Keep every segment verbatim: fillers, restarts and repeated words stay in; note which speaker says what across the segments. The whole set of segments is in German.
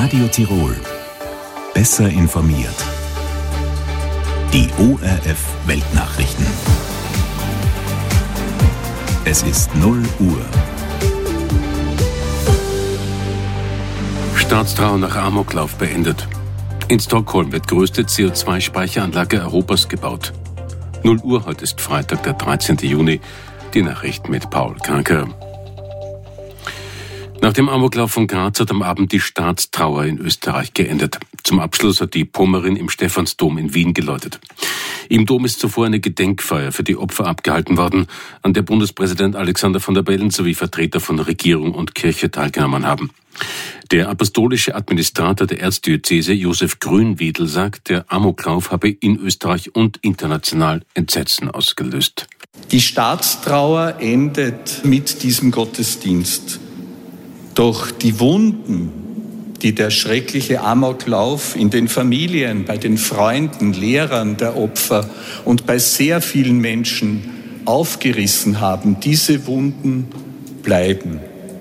Speaker 1: Radio Tirol. Besser informiert. Die O R F Weltnachrichten. Es ist null Uhr.
Speaker 2: Staatstrauer nach Amoklauf beendet. In Stockholm wird größte C O zwei Speicheranlage Europas gebaut. null Uhr, heute ist Freitag, der dreizehnten Juni. Die Nachricht mit Paul Kranker. Nach dem Amoklauf von Graz hat am Abend die Staatstrauer in Österreich geendet. Zum Abschluss hat die Pommerin im Stephansdom in Wien geläutet. Im Dom ist zuvor eine Gedenkfeier für die Opfer abgehalten worden, an der Bundespräsident Alexander Van der Bellen sowie Vertreter von Regierung und Kirche teilgenommen haben. Der apostolische Administrator der Erzdiözese Josef Grünwiedel sagt, der Amoklauf habe in Österreich und international Entsetzen ausgelöst.
Speaker 3: Die Staatstrauer endet mit diesem Gottesdienst. Doch die Wunden, die der schreckliche Amoklauf in den Familien, bei den Freunden, Lehrern der Opfer und bei sehr vielen Menschen aufgerissen haben, diese Wunden bleiben.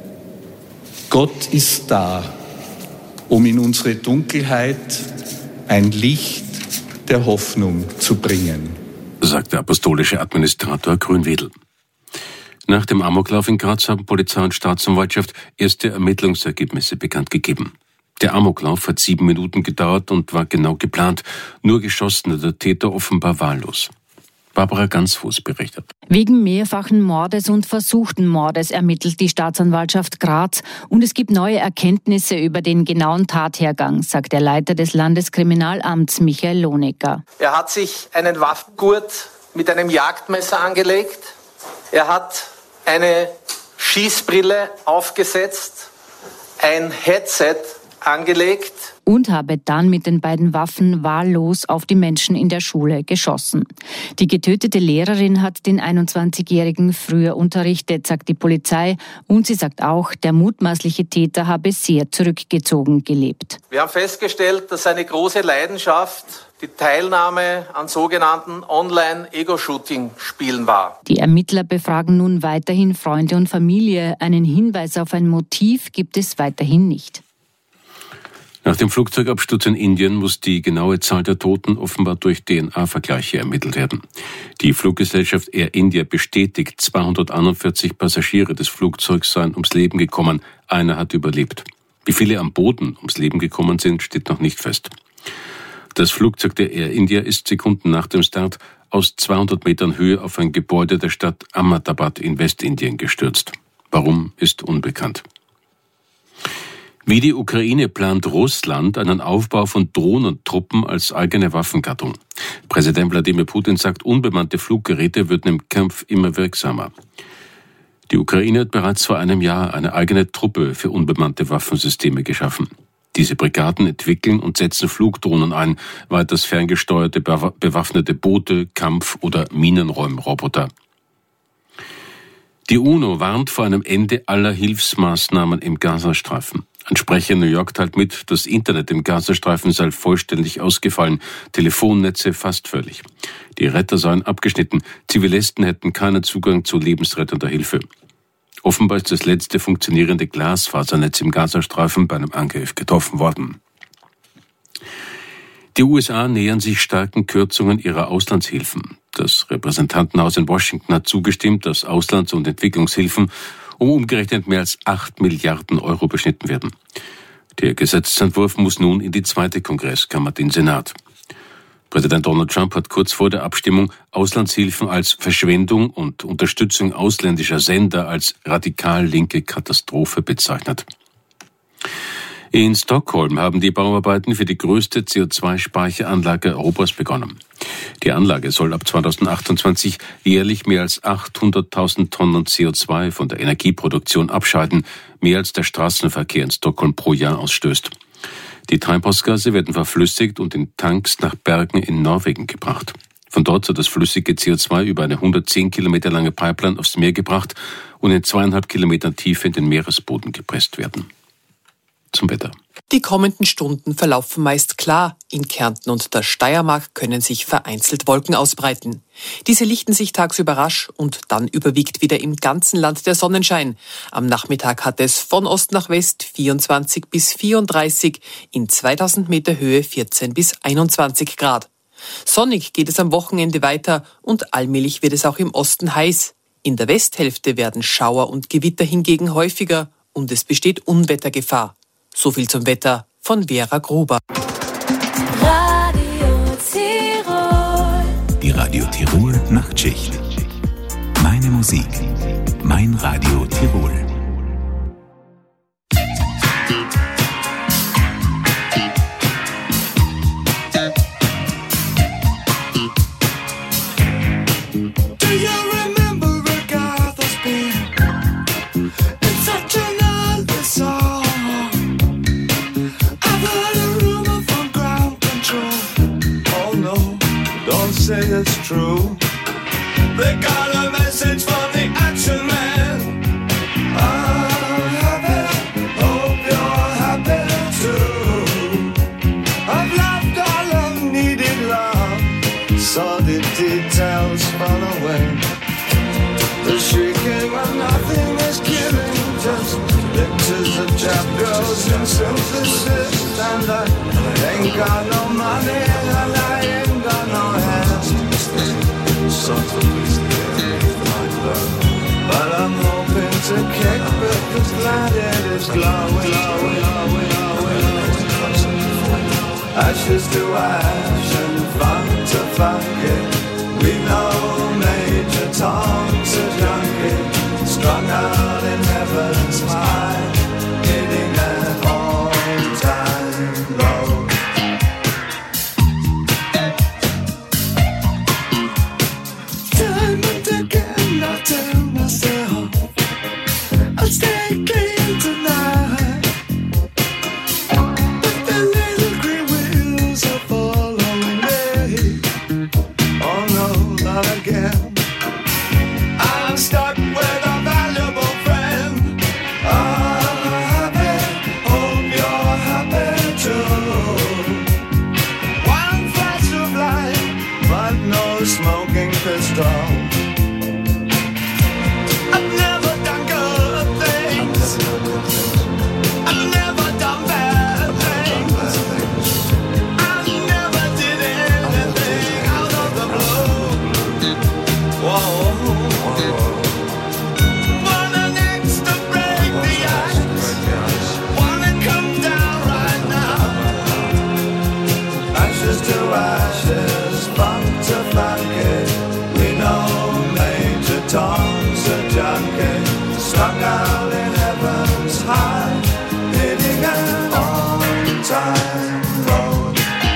Speaker 3: Gott ist da, um in unsere Dunkelheit ein Licht der Hoffnung zu bringen,
Speaker 2: sagt der apostolische Administrator Grünwiedel. Nach dem Amoklauf in Graz haben Polizei und Staatsanwaltschaft erste Ermittlungsergebnisse bekannt gegeben. Der Amoklauf hat sieben Minuten gedauert und war genau geplant. Nur geschossen hat der Täter offenbar wahllos. Barbara Gansfuß berichtet.
Speaker 4: Wegen mehrfachen Mordes und versuchten Mordes ermittelt die Staatsanwaltschaft Graz und es gibt neue Erkenntnisse über den genauen Tathergang, sagt der Leiter des Landeskriminalamts Michael Lohnecker.
Speaker 5: Er hat sich einen Waffengurt mit einem Jagdmesser angelegt. Er hat eine Schießbrille aufgesetzt, ein Headset angelegt
Speaker 4: und habe dann mit den beiden Waffen wahllos auf die Menschen in der Schule geschossen. Die getötete Lehrerin hat den einundzwanzigjährigen früher unterrichtet, sagt die Polizei, und sie sagt auch, der mutmaßliche Täter habe sehr zurückgezogen gelebt.
Speaker 5: Wir haben festgestellt, dass seine große Leidenschaft die Teilnahme an sogenannten Online-Ego-Shooting-Spielen war.
Speaker 4: Die Ermittler befragen nun weiterhin Freunde und Familie. Einen Hinweis auf ein Motiv gibt es weiterhin nicht.
Speaker 2: Nach dem Flugzeugabsturz in Indien muss die genaue Zahl der Toten offenbar durch D N A-Vergleiche ermittelt werden. Die Fluggesellschaft Air India bestätigt, zweihunderteinundvierzig Passagiere des Flugzeugs seien ums Leben gekommen. Einer hat überlebt. Wie viele am Boden ums Leben gekommen sind, steht noch nicht fest. Das Flugzeug der Air India ist Sekunden nach dem Start aus zweihundert Metern Höhe auf ein Gebäude der Stadt Ahmedabad in Westindien gestürzt. Warum, ist unbekannt. Wie die Ukraine plant Russland einen Aufbau von Drohnentruppen als eigene Waffengattung. Präsident Wladimir Putin sagt, unbemannte Fluggeräte würden im Kampf immer wirksamer. Die Ukraine hat bereits vor einem Jahr eine eigene Truppe für unbemannte Waffensysteme geschaffen. Diese Brigaden entwickeln und setzen Flugdrohnen ein, weiters ferngesteuerte bewaffnete Boote, Kampf- oder Minenräumroboter. Die UNO warnt vor einem Ende aller Hilfsmaßnahmen im Gazastreifen. Ein Sprecher in New York teilt mit, das Internet im Gazastreifen sei vollständig ausgefallen, Telefonnetze fast völlig. Die Retter seien abgeschnitten, Zivilisten hätten keinen Zugang zu lebensrettender Hilfe. Offenbar ist das letzte funktionierende Glasfasernetz im Gazastreifen bei einem Angriff getroffen worden. Die U S A nähern sich starken Kürzungen ihrer Auslandshilfen. Das Repräsentantenhaus in Washington hat zugestimmt, dass Auslands- und Entwicklungshilfen um umgerechnet mehr als acht Milliarden Euro beschnitten werden. Der Gesetzentwurf muss nun in die zweite Kongresskammer, den Senat. Präsident Donald Trump hat kurz vor der Abstimmung Auslandshilfen als Verschwendung und Unterstützung ausländischer Sender als radikal linke Katastrophe bezeichnet. In Stockholm haben die Bauarbeiten für die größte C O zwei Speicheranlage Europas begonnen. Die Anlage soll ab zweitausendachtundzwanzig jährlich mehr als achthunderttausend Tonnen C O zwei von der Energieproduktion abscheiden, mehr als der Straßenverkehr in Stockholm pro Jahr ausstößt. Die Treibhausgase werden verflüssigt und in Tanks nach Bergen in Norwegen gebracht. Von dort soll das flüssige C O zwei über eine hundertzehn Kilometer lange Pipeline aufs Meer gebracht und in zweieinhalb Kilometern Tiefe in den Meeresboden gepresst werden. Zum Wetter.
Speaker 6: Die kommenden Stunden verlaufen meist klar. In Kärnten und der Steiermark können sich vereinzelt Wolken ausbreiten. Diese lichten sich tagsüber rasch und dann überwiegt wieder im ganzen Land der Sonnenschein. Am Nachmittag hat es von Ost nach West vierundzwanzig bis vierunddreißig, in zweitausend Meter Höhe vierzehn bis einundzwanzig Grad. Sonnig geht es am Wochenende weiter und allmählich wird es auch im Osten heiß. In der Westhälfte werden Schauer und Gewitter hingegen häufiger und es besteht Unwettergefahr. So viel zum Wetter von Vera Gruber.
Speaker 1: Radio Tirol. Die Radio Tirol Nachtschicht. Meine Musik. Mein Radio Tirol.
Speaker 7: It's true. They got a message from the action man. I'm happy, hope you're happy too. I've loved all I've needed love, saw the details fall away. The shrieking when nothing is killing, just pictures of chapters and synthesis. And I ain't got no money and I ain't got no hands. But I'm hoping to kick because glad it is glowing, glowing, glowing, glowing. Ashes to ash and fun to funky. We know Major Tom's a junkie, strung out in heaven's high, hitting an all-time low. Stay clean tonight, but the little green wheels are following me. Oh no, not again. I'm stuck with a valuable friend. I'm happy, hope you're happy too. One flash of light, but no smoking pistol. Tom's a junkie, strung out in heaven's high, hitting an on-time road.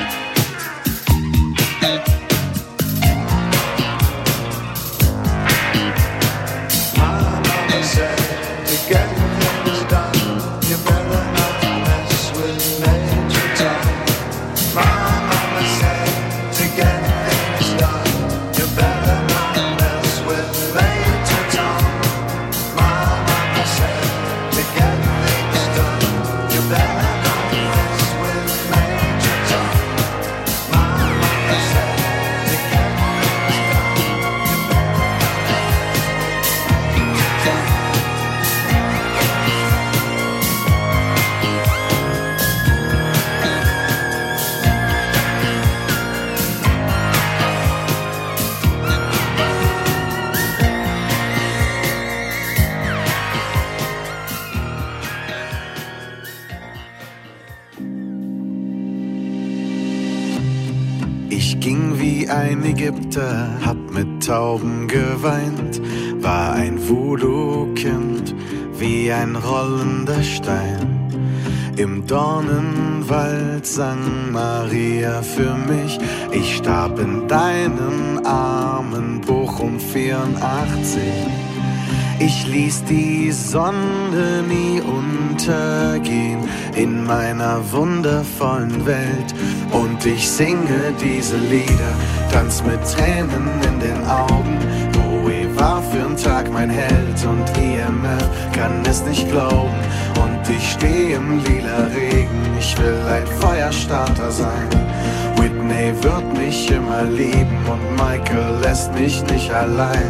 Speaker 7: My mama said, to get things done, you better not mess with Major Tom. My mama said, to get things done, you better not mess with Major Tom. My mama said, to get things done, you better not mess with Major Tom. My mama said, to get things done, you better not
Speaker 8: Ich ging wie ein Ägypter, hab mit Tauben geweint, war ein Voodoo-Kind, wie ein rollender Stein. Im Dornenwald sang Maria für mich, ich starb in deinen Armen, Bochum vierundachtzig. Ich ließ die Sonne nie untergehen in meiner wundervollen Welt. Und ich singe diese Lieder, tanz mit Tränen in den Augen. Bowie war für einen Tag mein Held und E M F kann es nicht glauben. Und ich stehe im lila Regen, ich will ein Feuerstarter sein. Whitney wird mich immer lieben und Michael lässt mich nicht allein.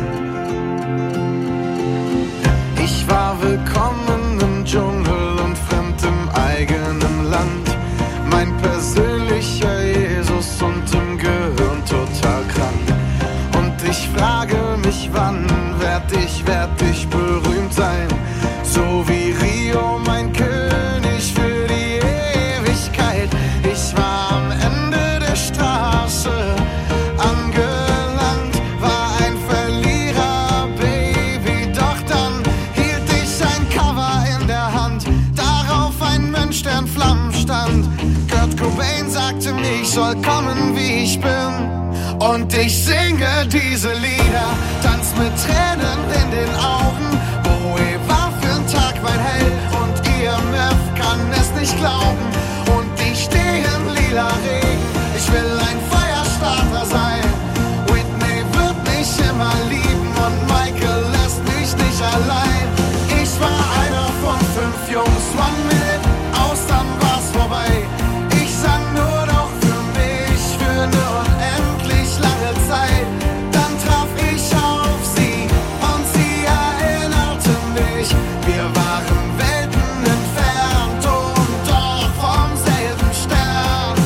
Speaker 8: Ich war willkommen im Dschungel und fremd im eigenen Land. Mein persönlicher Jesus und im Gehirn total krank. Und ich frage mich, wann werd ich, werd ich berühmt sein? So wie Rio, mein König für die Ewigkeit. Ich war am Ende der Straße angelangt, war ein Verlierer, Baby. Doch dann hielt ich ein Cover in der Hand, darauf ein Mensch, der in Flammen stand. Kurt Cobain sagte mir, ich soll kommen, wie ich bin. Und ich singe diese Lieder, tanz mit Tränen in den Augen. Bowie war für'n Tag mein Held und E M F kann es nicht glauben. Und ich stehe im lila Regen, ich will ein Feuerstarter sein. Whitney wird mich immer lieben und Michael lässt mich nicht allein. Ich war einer von fünf Jungs, one minute, aus dann war's vorbei. Ich sang nur noch für mich, für eine unendlich lange Zeit. Dann traf ich auf sie und sie erinnerte mich. Wir waren Welten entfernt und doch vom selben Stern.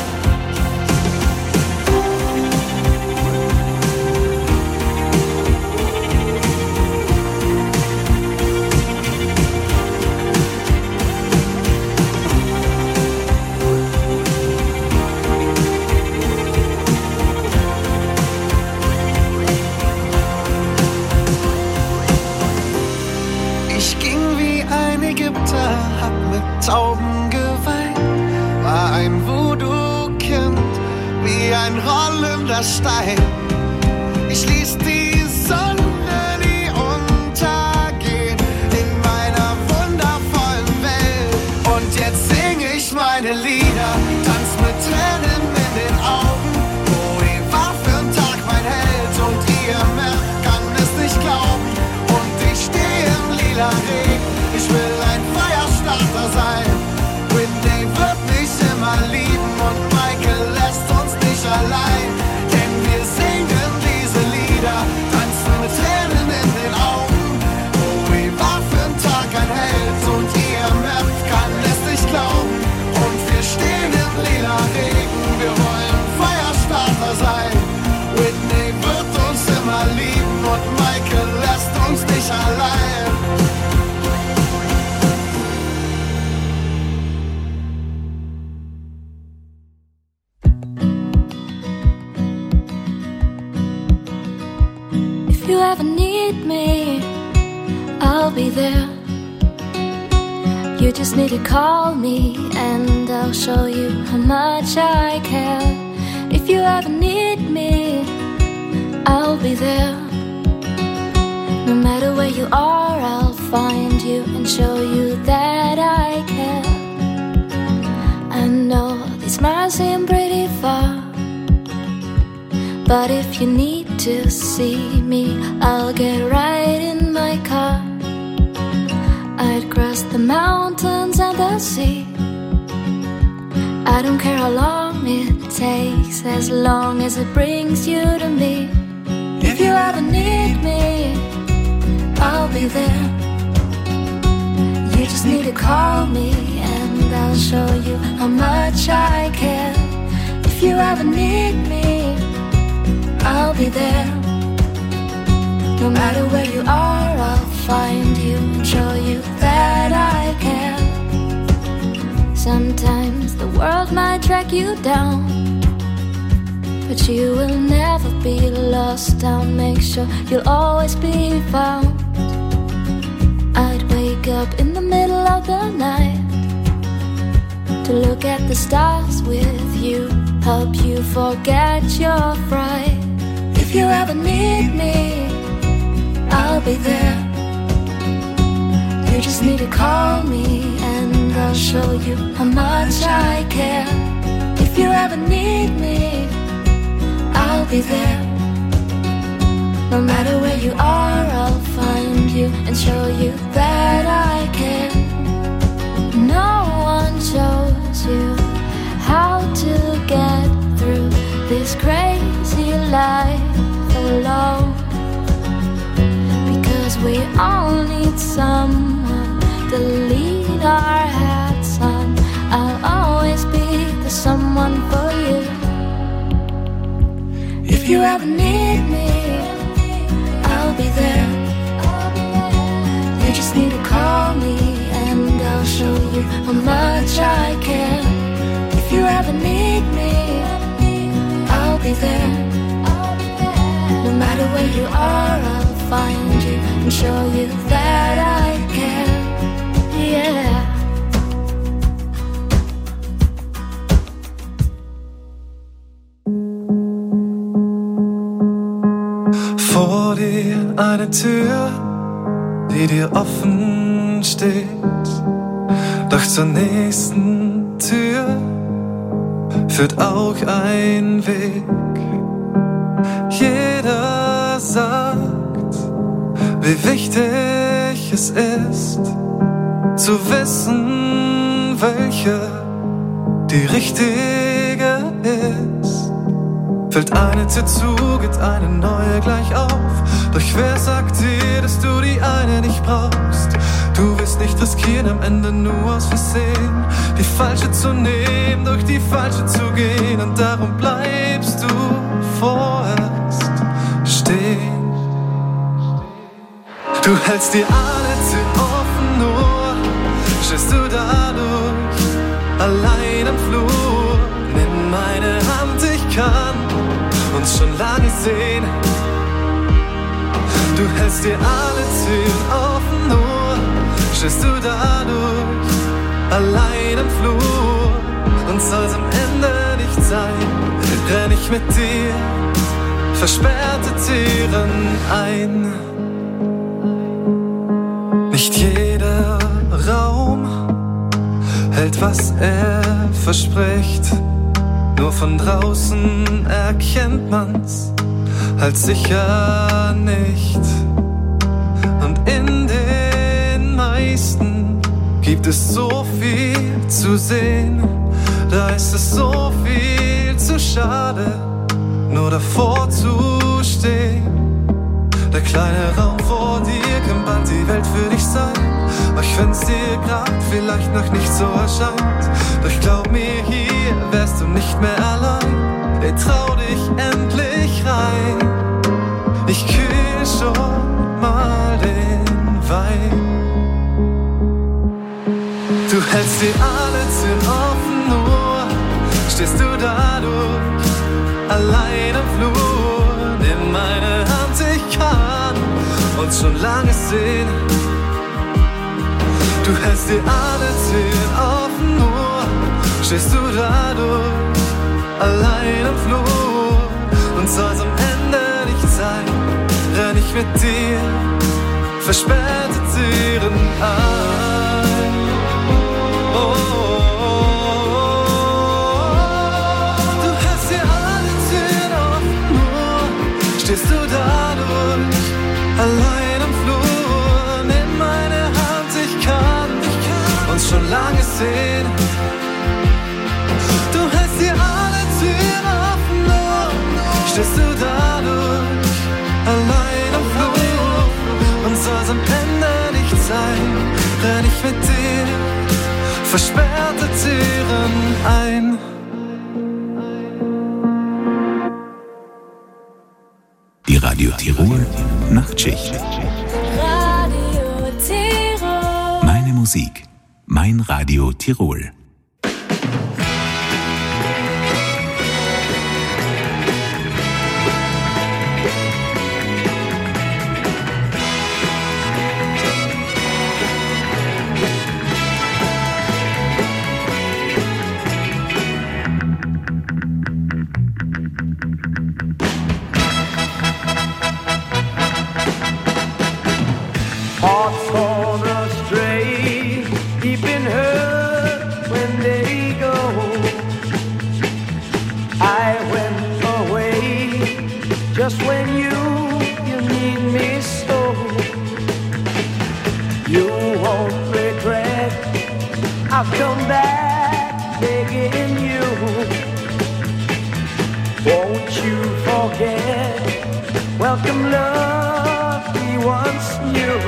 Speaker 8: Ich ging wie ein Ägypter, hab mit Tauben geweint, war ein Voodoo-Kind, wie ein rollender Stein. Ich ließ die Sonne nie untergehen in meiner wundervollen Welt. Und jetzt sing ich meine Lieder, tanz mit Tränen in den Augen. Bowie war für'n Tag mein Held und E M F kann es nicht glauben. Und ich stehe im lila Regen, ich will ein Feuerstarter sein. Whitney wird mich immer lieben und Michael lässt uns nicht allein. Denn wir singen diese Lieder, tanzen mit Tränen in den Augen. Bowie war für'n Tag ein Held und E M F kann es nicht glauben. Und wir stehen im lila Regen, wir wollen Feuerstarter sein. Whitney wird uns immer lieben und Michael lässt uns nicht allein.
Speaker 9: If you ever need me, I'll be there. You just need to call me and I'll show you how much I care. If you ever need me, I'll be there. No matter where you are, I'll find you and show you that I care. I know these miles seem pretty far, but if you need to see me, I'll get right in my car. I'd cross the mountains and the sea. I don't care how long it takes, as long as it brings you to me. If you ever need me, I'll be there. You just need to call me and I'll show you how much I care. If you ever need me, I'll be there. No matter where you are, I'll find you and show you that I care. Sometimes the world might drag you down, but you will never be lost. I'll make sure you'll always be found. I'd wake up in the middle of the night to look at the stars with you, help you forget your fright. If you ever need me, I'll be there. You just need to call me and I'll show you how much I care. If you ever need me, I'll be there. No matter where you are, I'll find show you that I can. No one shows you how to get through this crazy life alone. Because we all need someone to lead our hearts on. I'll always be the someone for you. If you ever need me, I'll be there. You just need to call me and I'll show you how much I care. If you ever need me, I'll be there. No matter where you are, I'll find you and show you that I care. Yeah.
Speaker 10: Vor dir eine Tür, die dir offen steht. Doch zur nächsten Tür führt auch ein Weg. Jeder sagt, wie wichtig es ist, zu wissen, welche die richtige ist. Fällt eine Tür zu, geht eine neue gleich auf. Doch wer sagt dir, dass du die eine nicht brauchst? Du willst nicht riskieren, am Ende nur aus Versehen die falsche zu nehmen, durch die falsche zu gehen. Und darum bleibst du vorerst stehen. Du hältst dir alle Türen offen, nur stehst du dadurch allein am Flur. Nimm meine Hand, ich kann uns schon lange sehen. Du hältst dir alle Türen offen, nur stehst du dadurch allein am Flur. Und soll's am Ende nicht sein, renn ich mit dir versperrte Türen ein. Nicht jeder Raum hält, was er verspricht. Nur von draußen erkennt man's halt sicher nicht. Und in den meisten gibt es so viel zu sehen. Da ist es so viel zu schade, nur davor zu stehen. Der kleine Raum vor dir kann bald die Welt für dich sein. Auch wenn's dir grad vielleicht noch nicht so erscheint. Doch glaub mir, hier wärst du nicht mehr allein. Ey, trau dich endlich rein. Ich kühl schon mal den Wein. Du hältst dir alle Türen offen, nur stehst du dadurch allein am Flur. Nimm meine Hand, ich kann uns schon lange sehen. Du hältst dir alle Türen offen, nur stehst du dadurch allein am Flur. Und soll's am Ende nicht sein, renn ich mit dir versperrte Türen ein. Oh, oh, oh. Du hältst dir alle Türen offen, nur stehst du dadurch allein am Flur. Nimm meine Hand, ich kann, ich kann uns schon lange sehen. Du hältst dir alle Türen offen, nur stehst du dadurch allein am Flur. Und soll's am Ende nicht sein, renn ich mit dir versperrte Türen ein.
Speaker 1: Die Radio Tirol Nachtschicht.
Speaker 9: Radio Tirol.
Speaker 1: Meine Musik, mein Radio Tirol.
Speaker 11: Hearts gone astray, deep in hurt when they go. I went away just when you, you need me so. You won't regret. I've come back begging you. Won't you forget? Welcome love we once knew.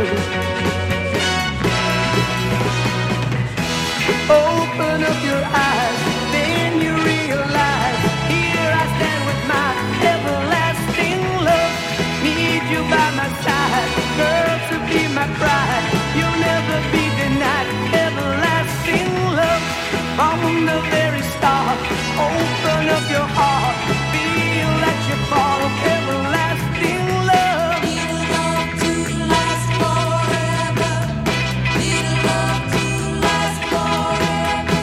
Speaker 11: Open up your eyes, then you realize. Here I stand with my everlasting love. Need you by my side, girl, to be my bride. You'll never be denied everlasting love. From the very start, open up your heart. Feel that you fall of everlasting love. Need a love to last forever. Need a love to last forever.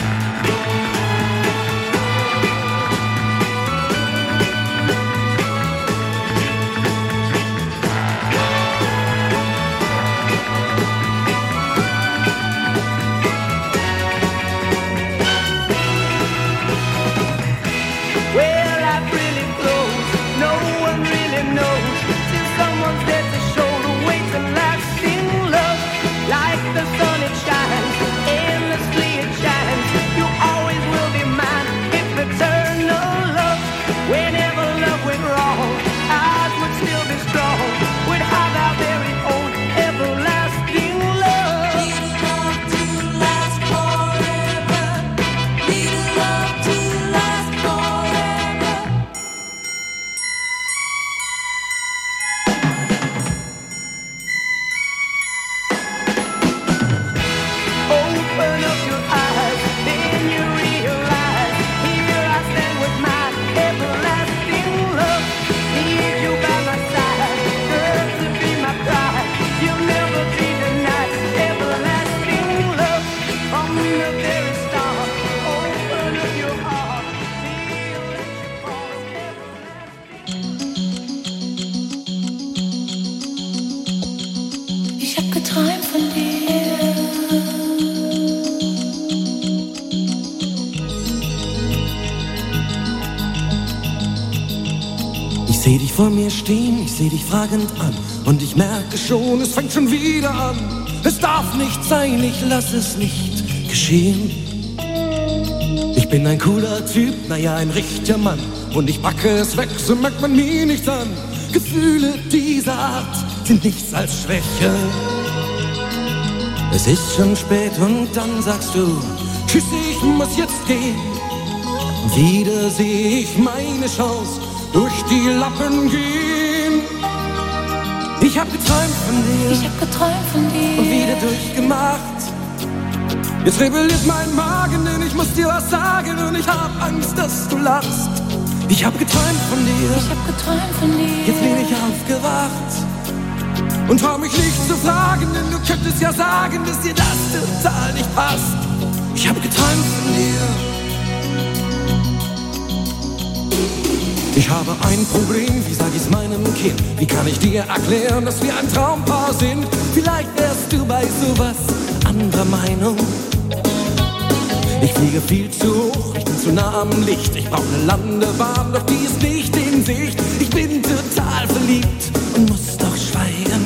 Speaker 11: Well, life really flows. No one really knows till someone's there to show the way to lasting love. Like the sun, it shines endlessly. It shines. You always will be mine. It's eternal love. Whenever love went wrong, ours would still be strong. We'd have our very own everlasting love. Need a love to last forever. Need a love to last forever. Open up your eyes, then you realize. Here I stand with my everlasting love. Need you by my side, girl, to be my bride. You'll never be denied everlasting love. From the very start, open up your heart. Feel that you fall of everlasting.
Speaker 9: Ich hab geträumt von dir.
Speaker 12: Ich seh dich vor mir stehen, ich seh dich fragend an. Und ich merke schon, es fängt schon wieder an. Es darf nicht sein, ich lass es nicht geschehen. Ich bin ein cooler Typ, naja, ein richtiger Mann. Und ich packe es weg, so merkt man mir nichts an. Gefühle dieser Art sind nichts als Schwäche. Es ist schon spät und dann sagst du, tschüss, ich muss jetzt gehen. Wieder seh ich meine Chance durch die Lappen gehen. Ich hab geträumt von dir.
Speaker 9: Ich hab geträumt von dir.
Speaker 12: Und wieder durchgemacht. Jetzt rebelliert mein Magen, denn ich muss dir was sagen. Und ich hab Angst, dass du lachst. Ich hab geträumt von dir.
Speaker 9: Ich hab geträumt von dir.
Speaker 12: Jetzt bin ich aufgewacht. Und trau mich nicht zu fragen, denn du könntest ja sagen, dass dir das total nicht passt. Ich hab geträumt von dir. Ich habe ein Problem, wie sag ich's meinem Kind? Wie kann ich dir erklären, dass wir ein Traumpaar sind? Vielleicht wärst du bei sowas anderer Meinung. Ich fliege viel zu hoch, ich bin zu nah am Licht. Ich brauche eine Landebahn, doch die ist nicht in Sicht. Ich bin total verliebt und muss doch schweigen.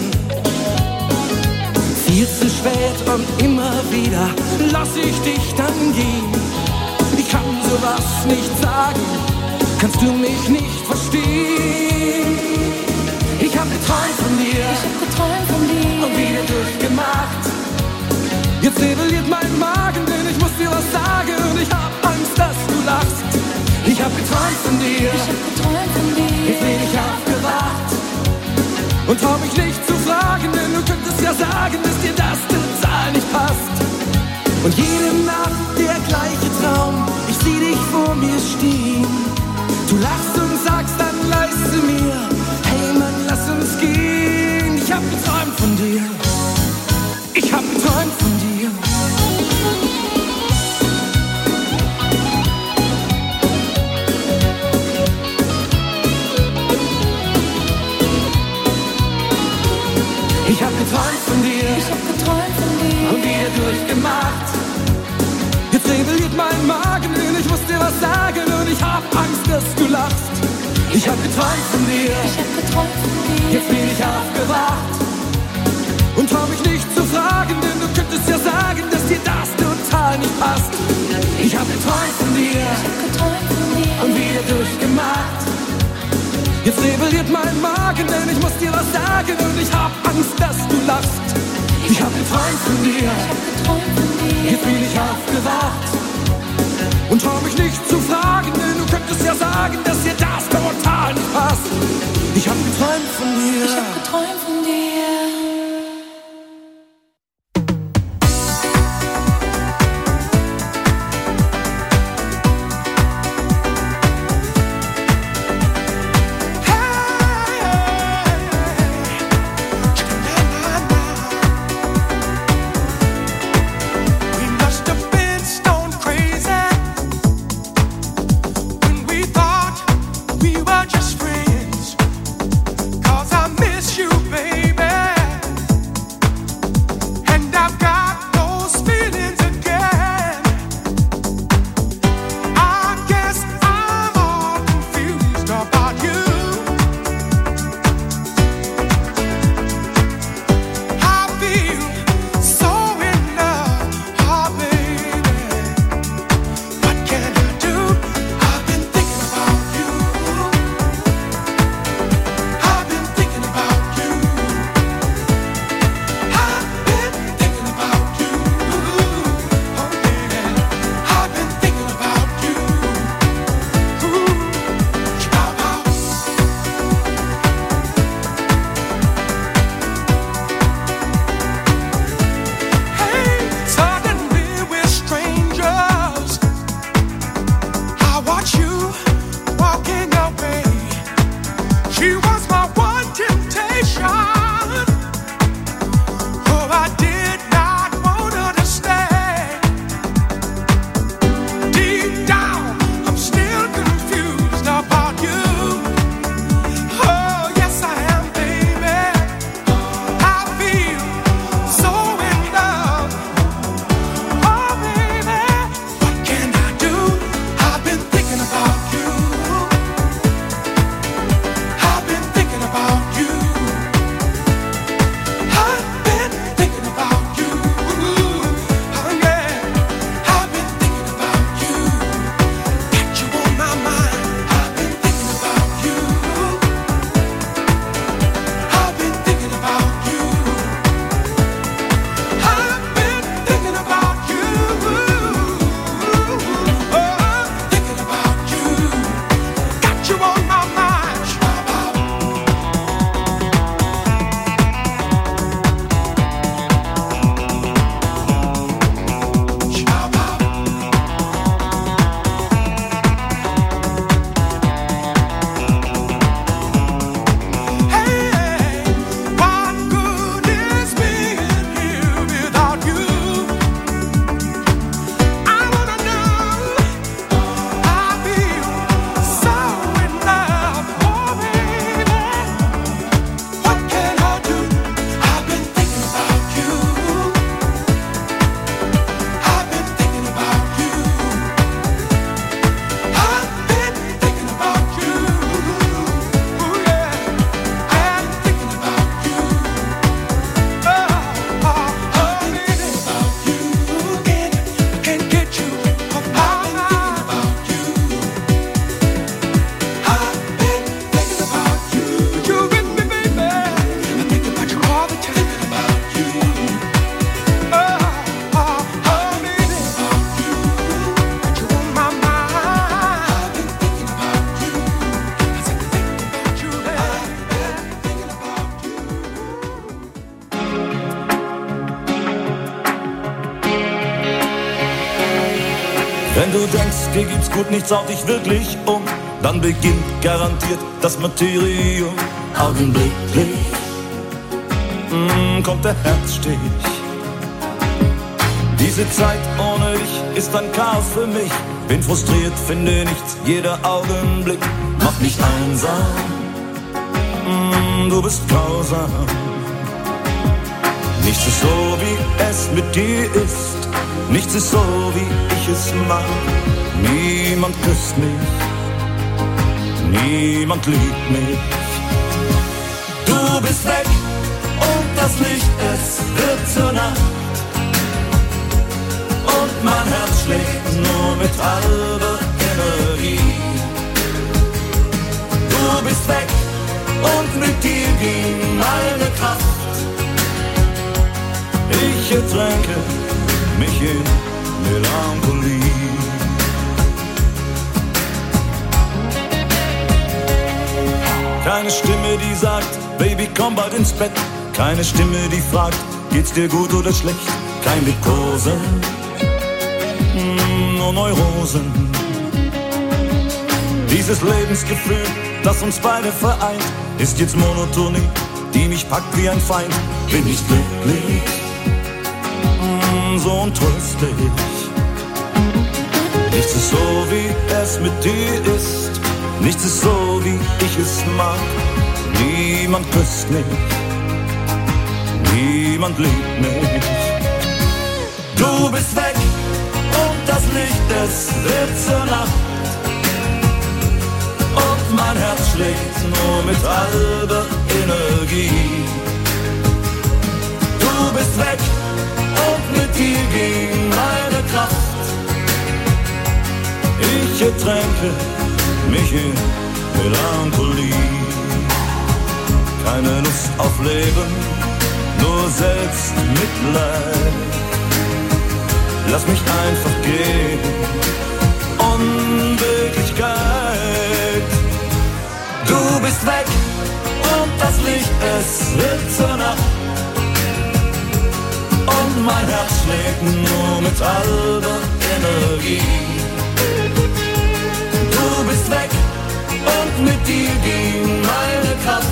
Speaker 12: Viel zu spät und immer wieder lass ich dich dann gehen. Ich kann sowas nicht sagen, kannst du mich nicht verstehen? Ich hab geträumt von dir.
Speaker 9: Ich hab geträumt von dir.
Speaker 12: Und wieder durchgemacht. Jetzt rebelliert mein Magen, denn ich muss dir was sagen. Und ich hab Angst, dass du lachst. Ich hab geträumt von dir.
Speaker 9: Ich hab geträumt von dir.
Speaker 12: Jetzt bin ich aufgewacht. Und trau mich nicht zu fragen, denn du könntest ja sagen, dass dir das total nicht passt. Und jede Nacht der gleiche Traum. Ich sieh dich vor mir stehen. Du lachst und sagst dann leise mir, hey Mann, lass uns gehen. Ich hab geträumt von dir. Ich hab geträumt von dir. Ich hab geträumt von dir.
Speaker 9: Ich hab geträumt von dir.
Speaker 12: Und wieder durchgemacht. Jetzt rebelliert mein Magen, denn ich muss dir was sagen. Und ich hab Angst, dass du lachst. Ich hab geträumt von dir.
Speaker 9: Ich hab geträumt von dir.
Speaker 12: Jetzt bin ich aufgewacht. Und trau mich nicht zu fragen. geträumt von dir und wieder durchgemacht. Jetzt rebelliert mein Magen, denn ich muss dir was sagen und ich hab Angst, dass du lachst. Ich hab geträumt von dir, jetzt bin ich aufgewacht und trau mich nicht zu fragen, denn du könntest ja sagen, dass dir das total nicht passt. Ich hab geträumt von dir, ich hab geträumt von dir.
Speaker 13: Wenn du denkst, dir gibt's gut, nichts auf dich wirklich um, dann beginnt garantiert das Martyrium. Augenblicklich mm, kommt der Herzstich. Diese Zeit ohne dich ist ein Chaos für mich. Bin frustriert, finde nichts, jeder Augenblick macht mich einsam. Mm, du bist grausam. Nichts ist so, wie es mit dir ist. Nichts ist so, wie ich es mag. Niemand küsst mich. Niemand liebt mich. Du bist weg und das Licht, es wird zur Nacht. Und mein Herz schlägt nur mit halber Energie. Du bist weg und mit dir ging meine Kraft. Ich ertränke mich in Melancholie. Keine Stimme, die sagt, Baby, komm bald ins Bett. Keine Stimme, die fragt, geht's dir gut oder schlecht. Kein Liebkosen, nur Neurosen. Dieses Lebensgefühl, das uns beide vereint, ist jetzt Monotonie, die mich packt wie ein Feind. Bin ich glücklich, so untröstlich. Nichts ist so, wie es mit dir ist. Nichts ist so, wie ich es mag. Niemand küsst mich, niemand liebt mich. Du bist weg und das Licht, es wird zur Nacht. Und mein Herz schlägt nur mit halber Energie. Du bist weg und mit dir ging meine Kraft. Ich ertränke mich in Melancholie. Keine Lust auf Leben, nur Selbstmitleid. Lass mich einfach gehen, Unwirklichkeit. Du bist weg und das Licht, es wird zur Nacht. Und mein Herz schlägt nur mit halber Energie. Du bist weg und mit dir ging meine Kraft.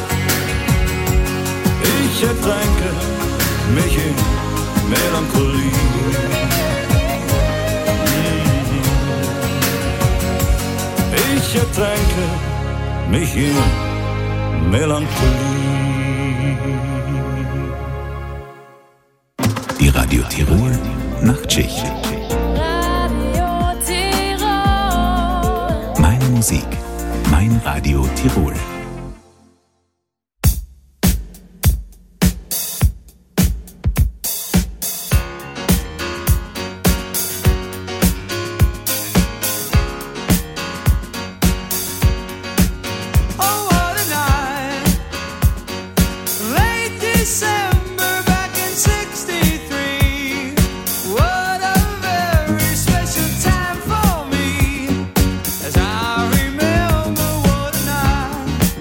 Speaker 13: Ich ertränke mich in Melancholie. Ich ertränke mich in Melancholie.
Speaker 1: Die Radio Tirol Nachtschicht.
Speaker 9: Radio Tirol.
Speaker 1: Meine Musik, mein Radio Tirol.
Speaker 11: As I remember what a night.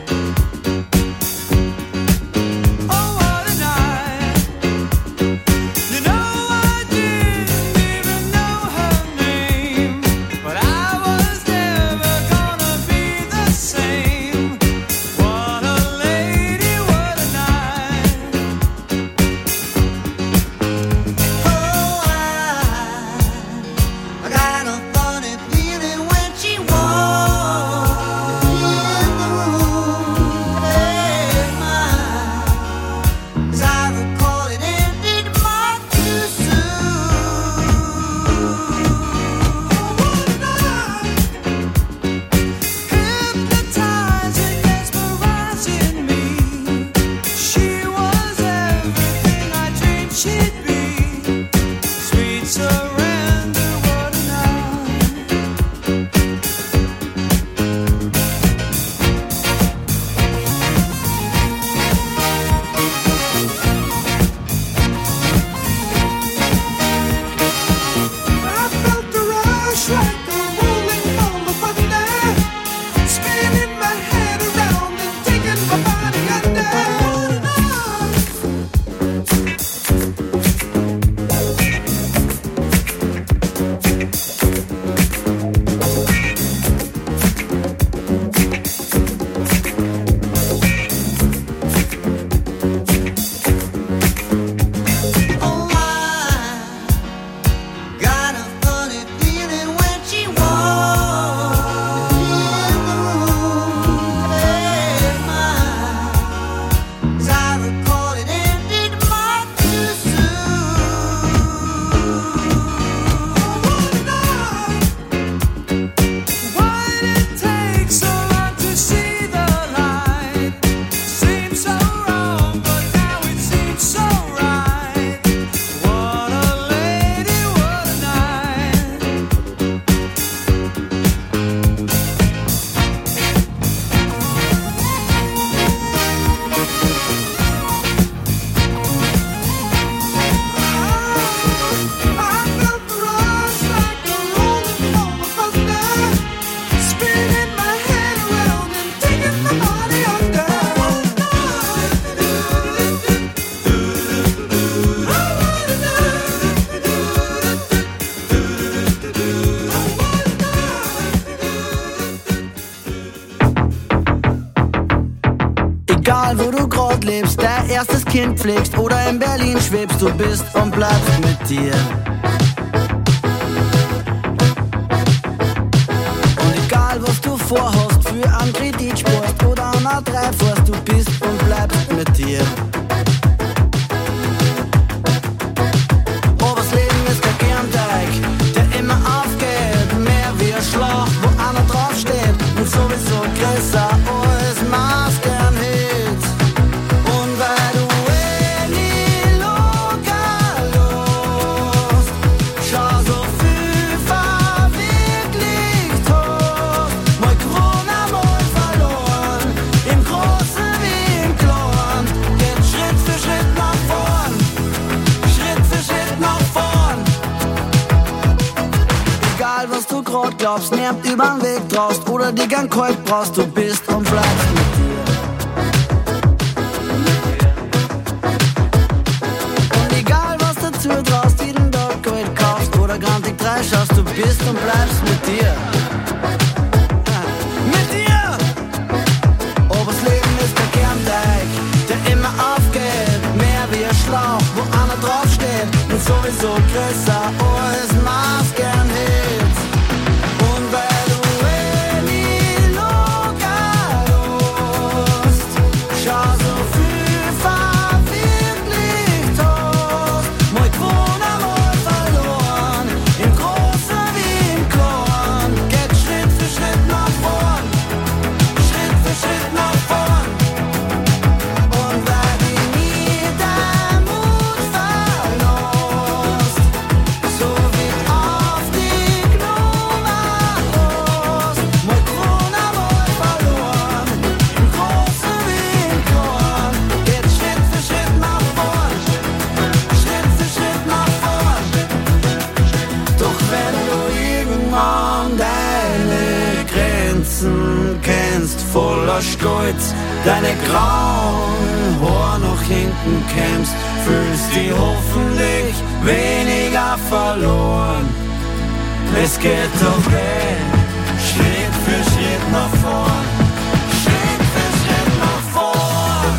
Speaker 14: Egal wo du grad lebst, dein erstes Kind pflegst oder in Berlin schwebst, du bist und bleibst mit dir. Und egal was du vorhast, für einen Kredit sparst oder an A drei fährst, du bist und bleibst mit dir. Oh, das Leben ist kein Kernteig, der immer aufgeht, mehr wie ein Schlauch, wo einer draufsteht und sowieso größer als Masken Hit. Und weil du eh nie locker lost, schau so viel verwirklicht hast, mal Corona mal verloren, im Großen wie im Kleinen, geht Schritt für Schritt nach vorn, Schritt für Schritt nach vorn. Egal was du grad glaubst, nervt übern Weg traust oder dich gern kalt brauchst, du bist und bleibst mit dir. Und egal was dazu traust, jeden Tag Gold kaufst oder grantig drei schaust, du bist und bleibst mit dir. Mit dir! Oh, das Leben ist der Kernteig, der immer aufgeht, mehr wie ein Schlauch, wo einer draufsteht und sowieso größer als Masken Hit. Und weil du eh nie locker lost, schau so viel verwirklicht hast, mal gewonnen, mal verloren, im Großen wie im Kleinen, geht Schritt für Schritt nach vorn, Schritt für Schritt nach vorn. Und weil du nie dein Mut verlost, so wie auf die Gnome hast, mal gewonnen, mal verloren, im Großen wie im Kleinen, geht Schritt für Schritt nach vorn, Schritt für Schritt nach vorn. Doch wenn du irgendwann deine Grenzen kennst, voller Stolz, deine grauen Haare nach hinten kämmst, fühlst dich hoffentlich weniger verloren. Es geht doch eh Schritt für Schritt nach vorn, Schritt für Schritt nach vorn.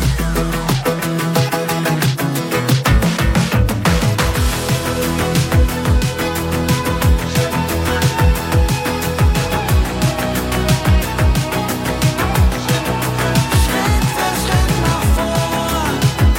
Speaker 14: Schritt für Schritt nach vorn.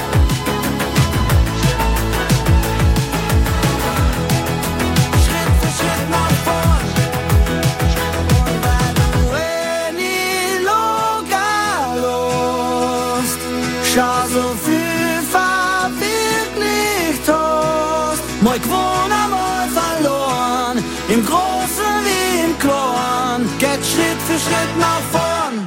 Speaker 14: Schritt für Schritt nach vorn. Und weil du eh nie locker lost, schau so viel verwirklicht hast, mal gewonnen, mal verloren, im Großen wie im Kleinen, geht Schritt für Schritt nach vorn.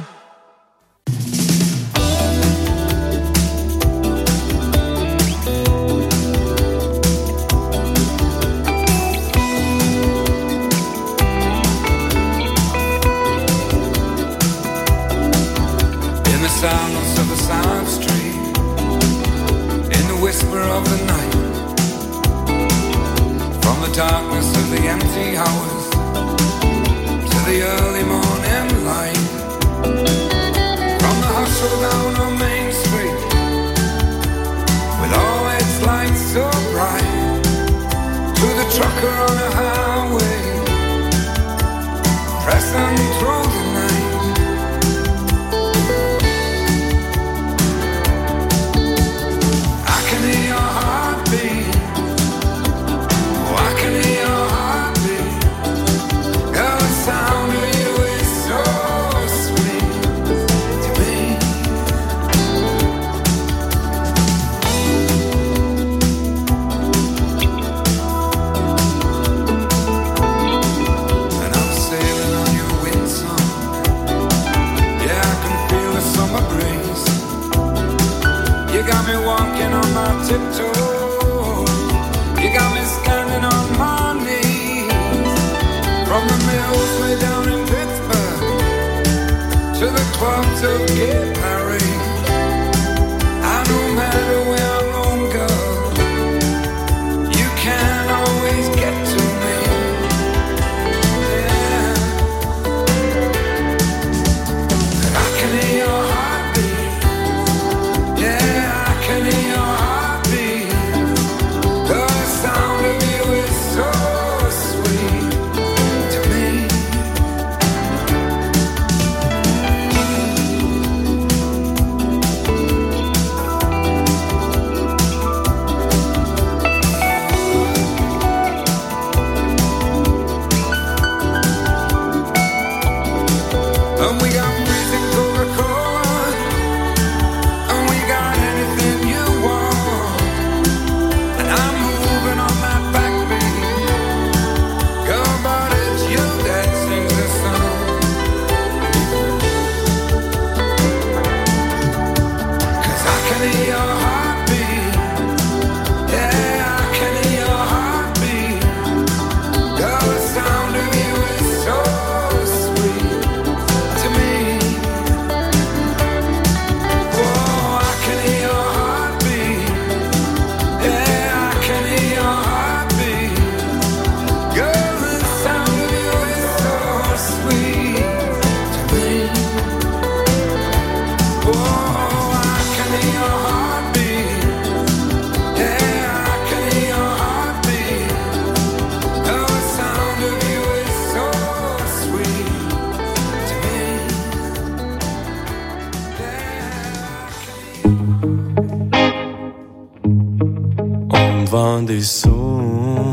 Speaker 15: In the silence of a silent street, in the whisper of the night, from the darkness of the empty hours to the early morning light, from the hustle down on Main Street, with all its lights so bright, to the trucker on a highway, pressing through the night. I can hear your heartbeat. Oh, I can hear your heartbeat. Oh, the sound of you is so sweet to me. And I'm sailing on your wind song. Yeah, I can feel the summer breeze. You got me walking on my tiptoes. You got me standing on my knees. From the mills way down in Pittsburgh to the clubs of Gay Paris, I no matter where I roam, girl, you can always get to me. Yeah. And I can hear your heartbeat.
Speaker 10: wenn die Sonne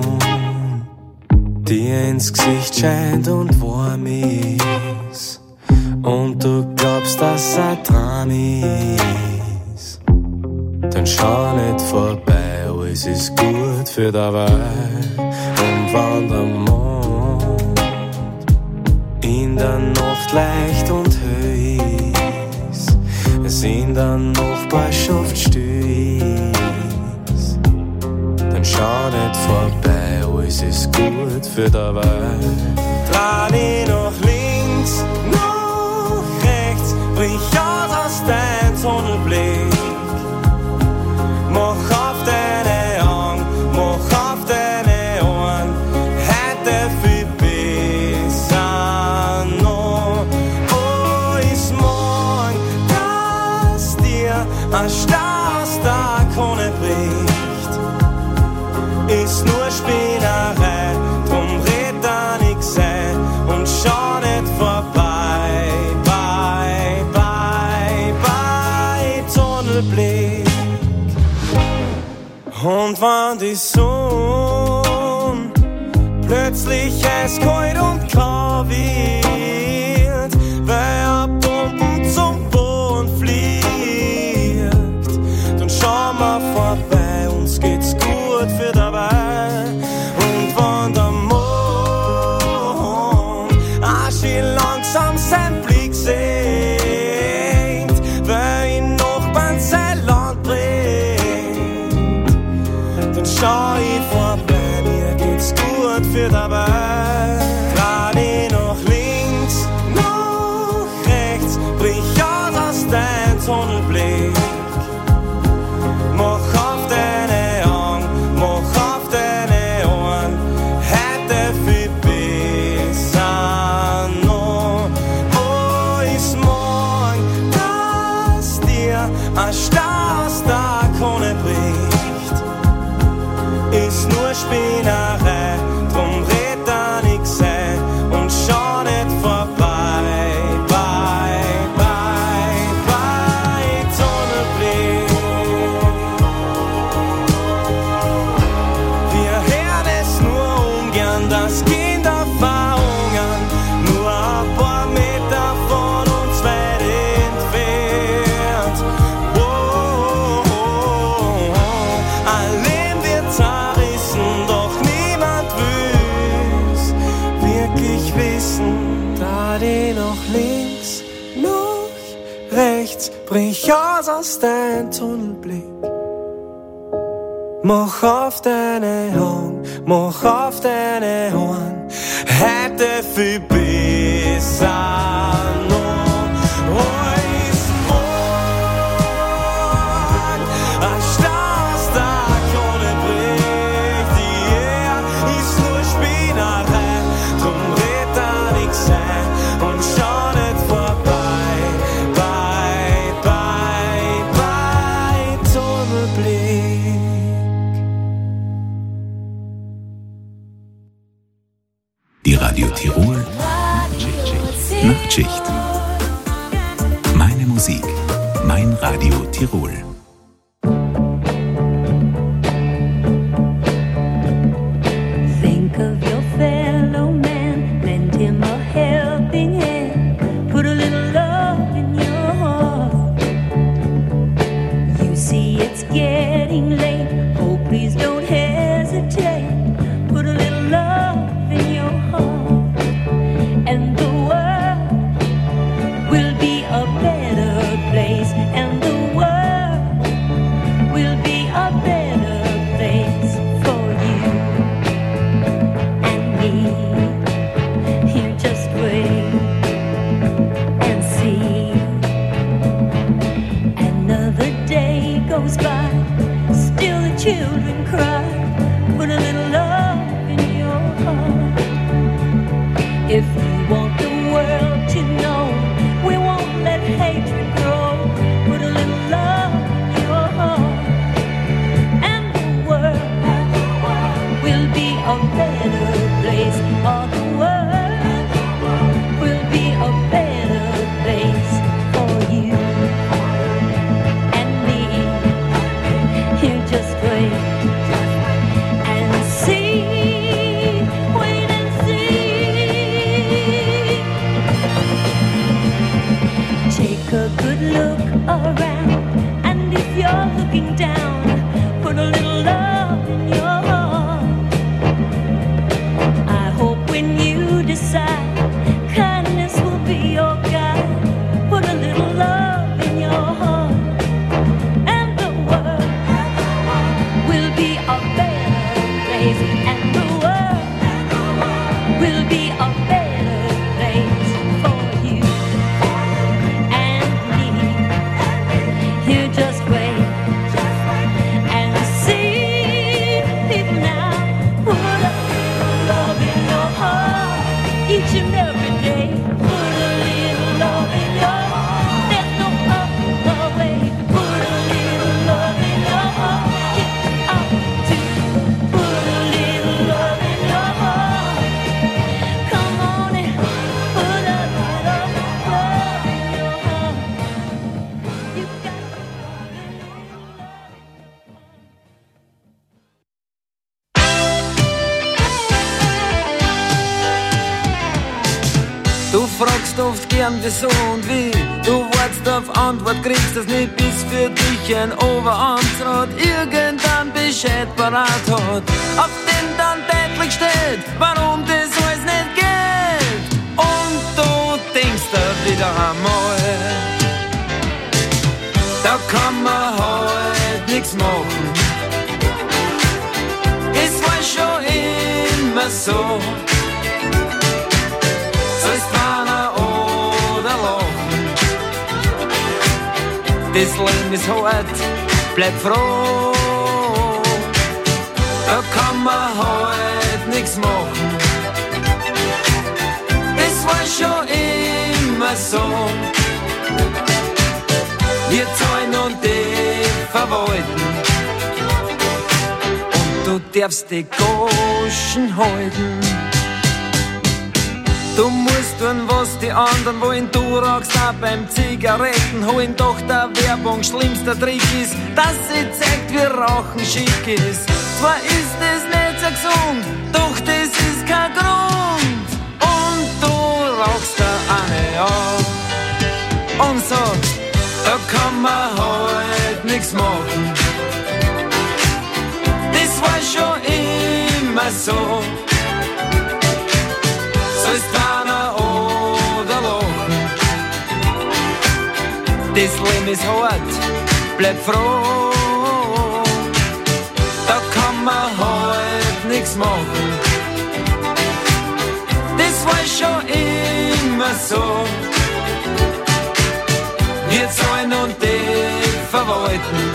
Speaker 10: dir ins Gesicht scheint und warm ist und du glaubst, dass er dran ist, dann schau nicht vorbei, alles ist gut für dabei. Und wenn der Mond in der Nacht leicht und hell ist, es in der Nachbarschaft still ist, dann schau nicht vorbei, alles ist gut für dabei. Dreh dich nach links, nach rechts, brich aus aus dein Tunnelblick. Mach auf deine Augen, mach auf deine Ohren, heute viel besser noch. Oh, ist morgen, dass dir ein Star aus der Krone bricht, ist nur Spinnerei, drum red da nix ein und schau nicht vorbei. Bye, bye, bye, Tunnelblick. Und wenn die Sonne plötzlich eiskalt und grau wird, weil ein Bomben zum Boden fliegt, dann schau mal vorbei, uns geht's gut für dabei. Und wenn der Mond auch schon langsam sein Blick senkt, weil ihn Nachbarn sein Land bringt, dann schau ich vorbei, mir geht's gut für dabei. Dreh dich nach links, nach rechts, brich aus aus dein Tunnelblick. Mach auf deine Augen, mach auf deine Ohren, heute viel besser noch. Oh, ist morgen, dass dir ein Star aus der Krone bricht, ist nur Spinnerei, drum red da nix ein und schau nicht vorbei. Bye, bye, bye, Tunnelblick. Wir hören es nur ungern, dass Kinder verhungern, nur ein paar Meter von uns weit entfernt. Oh, oh, oh, oh. Ein Leben wird zerrissen, doch niemand will's wirklich wissen. Da die nach links, nach rechts, brich aus aus dein Tunnelblick. Mach auf deine Augen, mach auf deine Ohren, heute viel besser noch. Oh, ist morgen ein Star aus der Krone bricht, yeah, ist nur Spinnerei, drum red da nix ein und schau nicht vorbei. Bye, bye, bye, Tunnelblick.
Speaker 1: Die Radio Tirol Nachtschicht. Meine Musik, mein Radio Tirol.
Speaker 16: Think of your fellow man, lend him a helping hand, put a little love in your heart. You see it's getting late, oh please don't hesitate, put a little love in your heart, and the world will be a better place, and the world will be a better place for you and me. You just wait and see. Another day goes by, still the children cry, put a little love in your heart. If you want the world to know, we won't let hatred grow, put a little love in your heart, and the world will be a better place. Oh, the world will be a better place for you and me. You just wait
Speaker 17: fragst oft gern wieso und wie. Du wartest auf Antwort, kriegst das nicht, bis für dich ein Oberamtsrat irgendein Bescheid parat hat, auf den dann deutlich steht, warum das alles nicht geht. Und du denkst da wieder einmal, da kann man halt nichts machen. Es war schon immer so, sollst weinen oder lachen. Das Leben ist hart, bleib froh. Da kann man halt nichts machen. Es war schon immer so. Wir zahlen und die verwalten. Und du darfst die Goschen halten. Du musst tun, was die anderen wollen. Du rauchst auch beim Zigaretten holen. Doch der Werbung schlimmster Trick ist, dass sie zeigt, wie Rauchen schick ist. Zwar ist es nicht so gesund, doch das ist kein Grund. Und du rauchst da eine auf und sagst, da kann man halt nichts machen. Das war schon immer so. Sollst weinen oder lachen. Das Leben ist hart, bleib froh. Da kann man halt nichts machen. Das war schon immer so. Wir zahlen und die verwalten.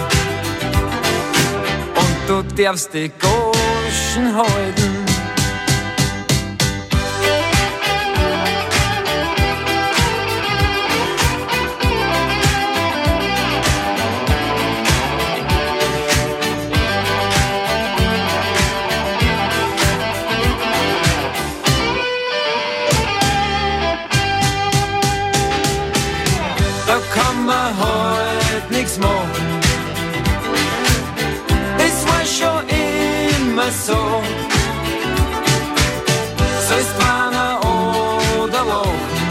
Speaker 17: Und du darfst die Goschen halten. Halt nichts machen. Es war schon immer so. Sollst weinen oder lachen.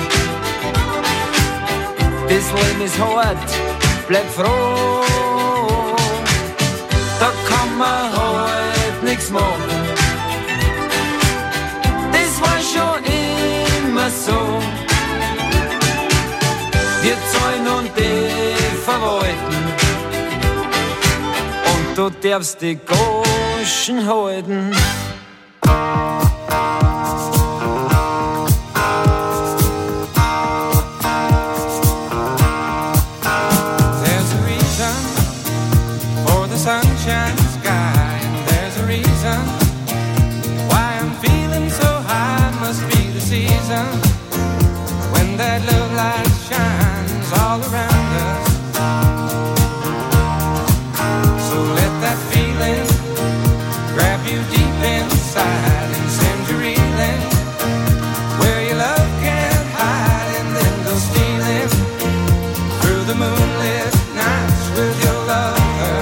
Speaker 17: Das Leben ist hart, bleib froh. Da kann man halt nichts machen. Das war schon immer so. Wir zahlen und die verwalten. Und du darfst die Goschen halten.
Speaker 18: There's a reason for the sunshine sky, and there's a reason why I'm feeling so high. Must be the season when that love light shines all around us. So let that feeling grab you deep inside and send you reeling where your love can't hide, and then go stealing through the moonlit nights with your lover.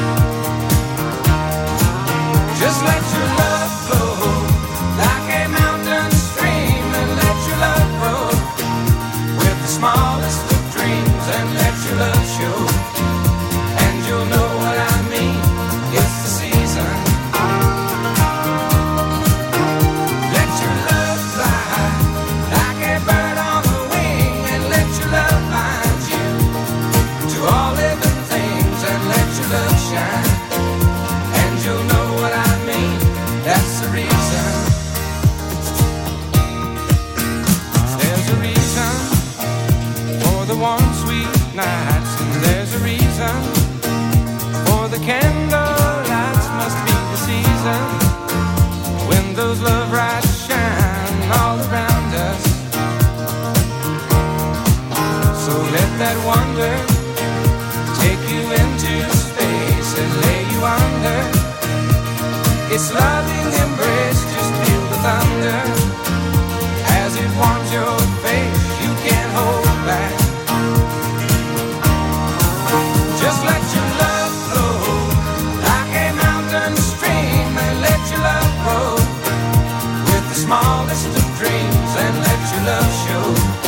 Speaker 18: Just let your love flow like a mountain stream, and let your love grow with the smallest of dreams, and let your love show, and you'll know what I mean. It's the season. Let your love fly like a bird on the wing, and let your love bind you to all living things, and let your love shine, and you'll know what I mean. That's the reason. There's a reason for the warm, sweet nights, and there's a reason for the candle lights. Must be the season when those love lights shine all around us. So let that wonder take you into space and lay you under its loving embrace. Just feel the thunder as it warms your face. You can't hold back. Just let your love flow like a mountain stream, and let your love grow with the smallest of dreams, and let your love show,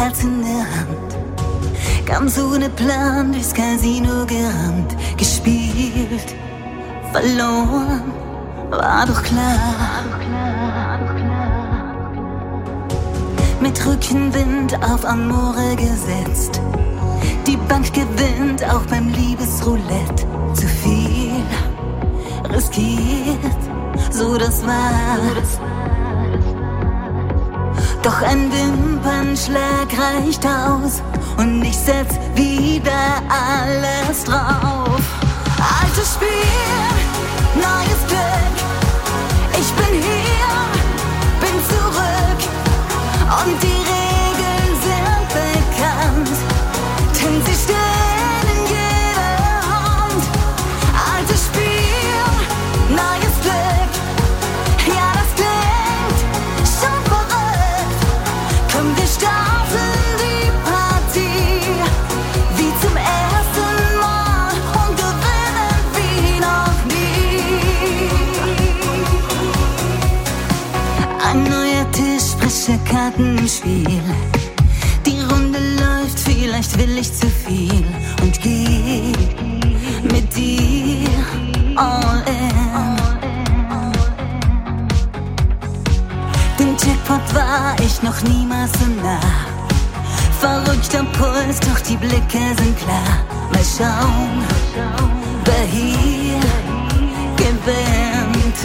Speaker 19: Herz in der Hand, ganz ohne Plan durchs Casino gerannt, gespielt, verloren, war doch klar. Mit Rückenwind auf Amore gesetzt, die Bank gewinnt auch beim Liebesroulette. Zu viel riskiert, so das war. Doch ein Wimpernschlag reicht aus und ich setz wieder alles drauf. Altes Spiel, neues Glück, ich bin hier, bin zurück und die Regeln sind bekannt, denn sie stehen in jeder Hand. Altes Spiel, neues Glück, ja das klingt schon verrückt. Komm, wir starten die Partie wie zum ersten Mal und gewinnen wie noch nie. Ein neuer Tisch, frische Karten im Spiel. Die Runde läuft, vielleicht will ich zu viel und geh mit dir all in. Den Jackpot war ich noch niemals so nah. Verrückter Puls, doch die Blicke sind klar. Mal schauen, wer hier gewinnt.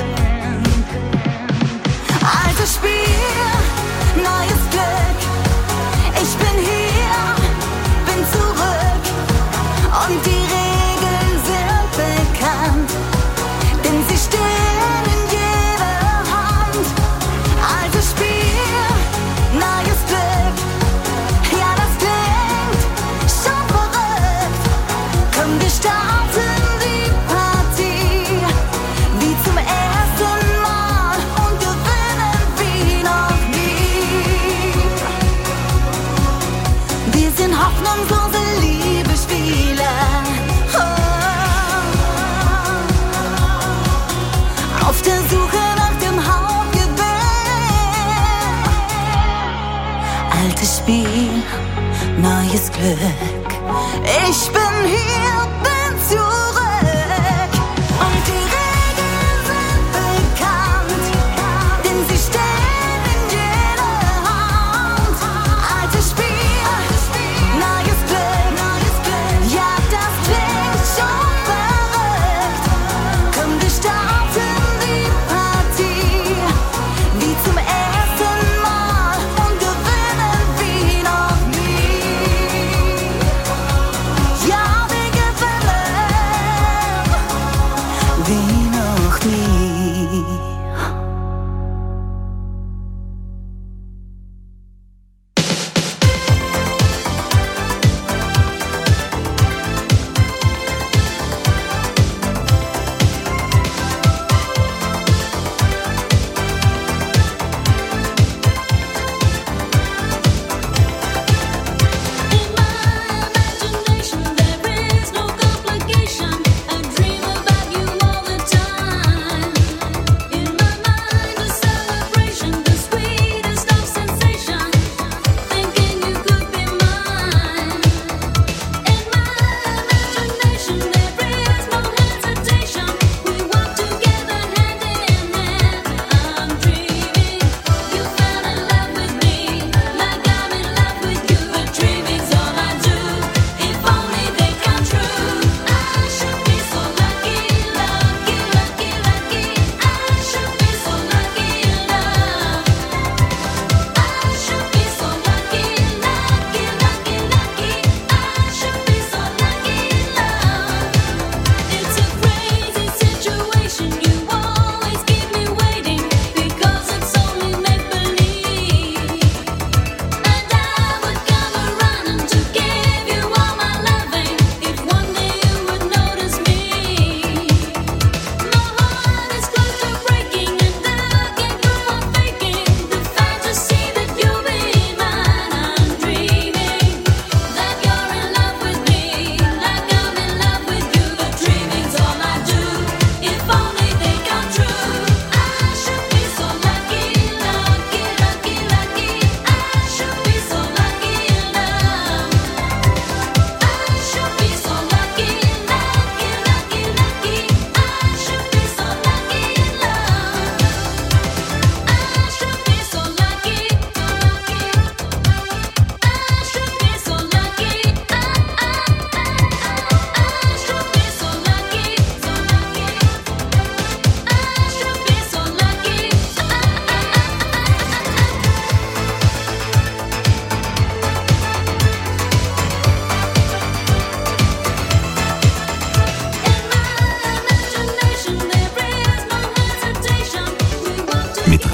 Speaker 19: Altes Spiel, neues Glück, ich bin hier, bin zurück und die Regeln sind bekannt, denn sie stehen in jeder Hand. Altes Spiel, neues Glück, ja das klingt schon verrückt. Komm, wir starten die Partie wie zum ersten Mal und gewinnen wie noch nie. Wir sind hoffnungslose Liebesspieler, oh. Auf der Suche nach dem Hauptgewinn. Altes Spiel, neues Glück, ich bin hier, bin zurück und die Regeln sind bekannt, denn sie stehen in jeder Hand. Altes Spiel, neues Glück, ja das klingt schon verrückt. Komm, wir starten die Partie wie zum ersten Mal und gewinnen wie noch nie. Ja, wir gewinnen.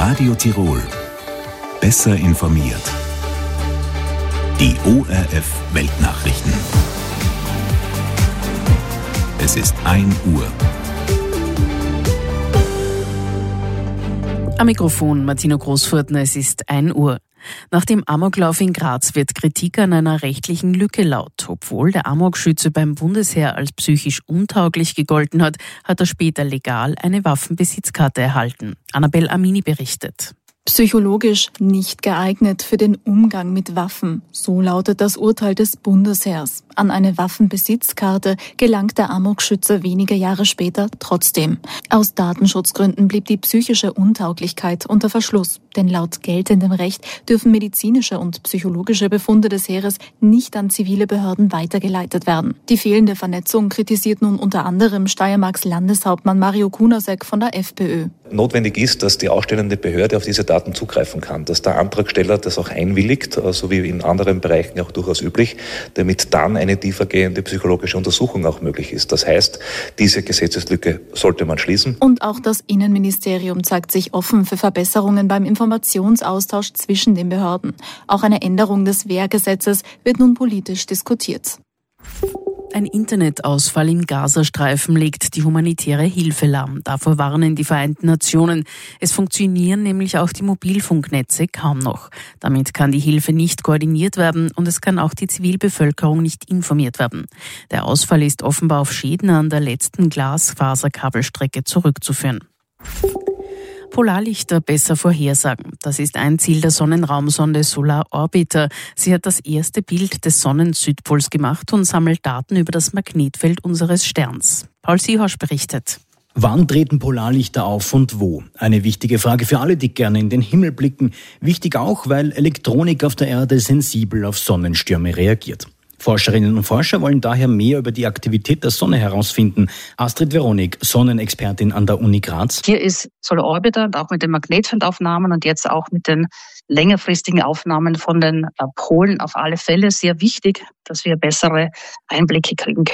Speaker 1: Radio Tirol. Besser informiert. Die O R F Weltnachrichten. Es ist ein Uhr.
Speaker 20: Am Mikrofon Martino Großfurtner, es ist ein Uhr. Nach dem Amoklauf in Graz wird Kritik an einer rechtlichen Lücke laut. Obwohl der Amokschütze beim Bundesheer als psychisch untauglich gegolten hat, hat er später legal eine Waffenbesitzkarte erhalten. Annabel Amini berichtet.
Speaker 21: Psychologisch nicht geeignet für den Umgang mit Waffen. So lautet das Urteil des Bundesheers. An eine Waffenbesitzkarte gelangt der Amokschütze wenige Jahre später trotzdem. Aus Datenschutzgründen blieb die psychische Untauglichkeit unter Verschluss. Denn laut geltendem Recht dürfen medizinische und psychologische Befunde des Heeres nicht an zivile Behörden weitergeleitet werden. Die fehlende Vernetzung kritisiert nun unter anderem Steiermarks Landeshauptmann Mario Kunasek von der FPÖ.
Speaker 22: Notwendig ist, dass die ausstellende Behörde auf diese Daten zugreifen kann, dass der Antragsteller das auch einwilligt, so wie in anderen Bereichen auch durchaus üblich, damit dann eine tiefergehende psychologische Untersuchung auch möglich ist. Das heißt, diese Gesetzeslücke sollte man schließen.
Speaker 21: Und auch das Innenministerium zeigt sich offen für Verbesserungen beim Informationsaustausch zwischen den Behörden. Auch eine Änderung des Wehrgesetzes wird nun politisch diskutiert.
Speaker 20: Ein Internetausfall im Gazastreifen legt die humanitäre Hilfe lahm. Davor warnen die Vereinten Nationen. Es funktionieren nämlich auch die Mobilfunknetze kaum noch. Damit kann die Hilfe nicht koordiniert werden und es kann auch die Zivilbevölkerung nicht informiert werden. Der Ausfall ist offenbar auf Schäden an der letzten Glasfaserkabelstrecke zurückzuführen. Polarlichter besser vorhersagen. Das ist ein Ziel der Sonnenraumsonde Solar Orbiter. Sie hat das erste Bild des Sonnensüdpols gemacht und sammelt Daten über das Magnetfeld unseres Sterns. Paul Siehosch berichtet.
Speaker 23: Wann treten Polarlichter auf und wo? Eine wichtige Frage für alle, die gerne in den Himmel blicken. Wichtig auch, weil Elektronik auf der Erde sensibel auf Sonnenstürme reagiert. Forscherinnen und Forscher wollen daher mehr über die Aktivität der Sonne herausfinden. Astrid Veronik, Sonnenexpertin an der Uni Graz.
Speaker 24: Hier ist Solar Orbiter, auch mit den Magnetfeldaufnahmen und jetzt auch mit den längerfristigen Aufnahmen von den Polen auf alle Fälle sehr wichtig, dass wir bessere Einblicke kriegen können.